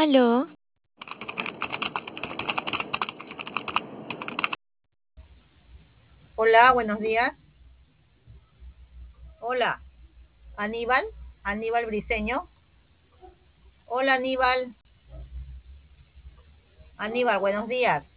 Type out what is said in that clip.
Aló, Hola, buenos días. Hola, Aníbal, Aníbal Briseño. Hola, Aníbal. Aníbal, buenos días.